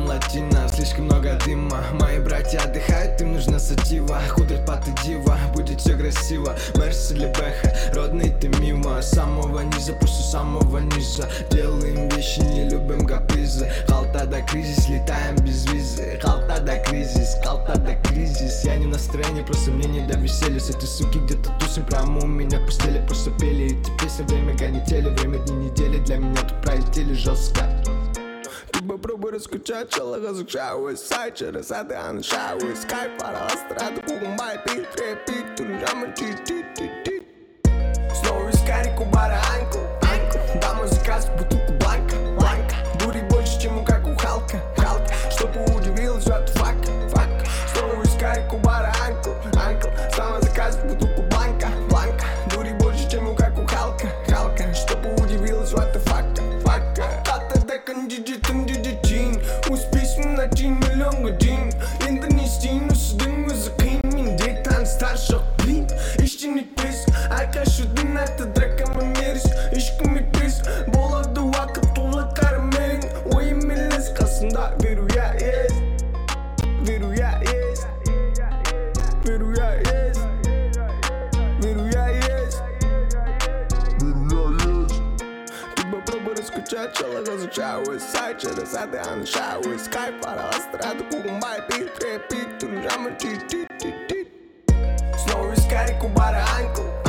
латина, слишком много дыма. Мои братья отдыхают, им нужна сатива. Худрит паты дива, будет все красиво. Мерси для бэха, родный ты мимо. С самого низа, просто самого низа. Делаем вещи, не любим капризы. Халта до кризис, летаем без визы. Халта до кризис, я не в настроении, просто мне не до веселья. С этой суки где-то тусим, прямо у меня в постели. Просто пели эти песни, время канители. Время дни недели, для меня тут пролетели жестко. Ты попробуй раскачать, чела разучаю сайт, через это аншаю скайп, пора страду, кумбай, пит, репит, туржама, ти-ти-ти-ти. Снова искали кубара, анку, домой заказ, бутылку бланка, дури больше, чем как у Халка, чтобы удивилась, what the fuck. Снова искали кубара, анку, снова заказ, бутылку бланка, дури больше, чем как у Халка, чтобы удивилась, what the fuck. Успешно на 1 миллион годин Интернет-стильно судың өзі қиын Менде таныстар жоқ блин Ештен етпес айқашудың аты дракама меріс Ешкім етпес болады уақыт толы қарымерің Ойым елес қасында веруя есть Веруя есть Веруя есть Веруя есть Попробуй раскачать, чела разучаю сайт, через это аншаю скайп, пора страду, кумбай, пит, репит, туржама, ти-ти-ти-ти. Снова искали кубара, анку,